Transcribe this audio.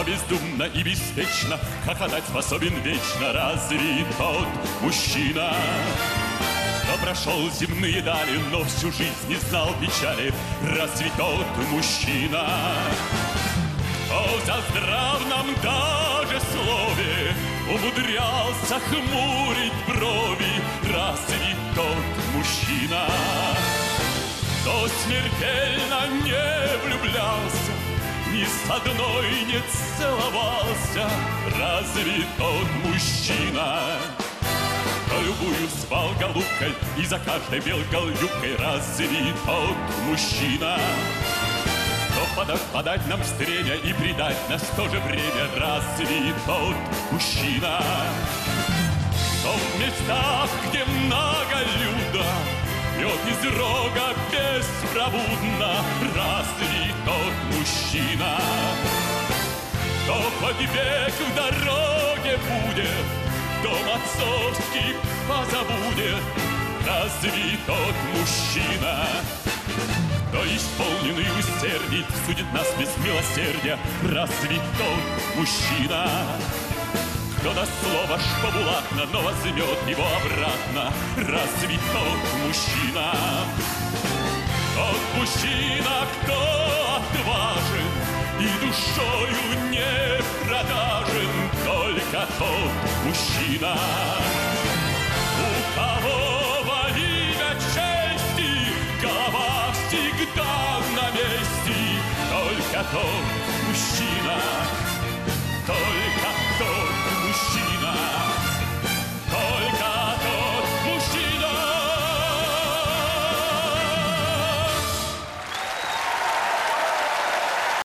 бездумно и беспечно хохотать способен вечно. Разве тот мужчина, кто прошел земные дали, но всю жизнь не знал печали? Разве тот мужчина, кто в заздравном даже слове умудрялся хмурить брови? Разве тот мужчина, кто смертельно не влюблялся, ни с одной не целовался? Разве тот мужчина, кто любую звал голубкой и за каждой бел голубкой? Разве тот мужчина, кто подать нам стремя и предать нас в то же время? Разве тот мужчина, кто в местах, где многолюдно, пьет из рога беспробудно? Разве тот мужчина, кто хоть век в дороге будет, дом отцовский позабудет? Разве тот мужчина, кто исполненный усердий судит нас без милосердия? Разве тот мужчина, кто даст слово шпабулатно, но возьмет его обратно? Разве тот мужчина, тот мужчина, кто отважен и душою не продажен? Только тот мужчина, у кого во имя чести голова всегда на месте. Только тот мужчина, только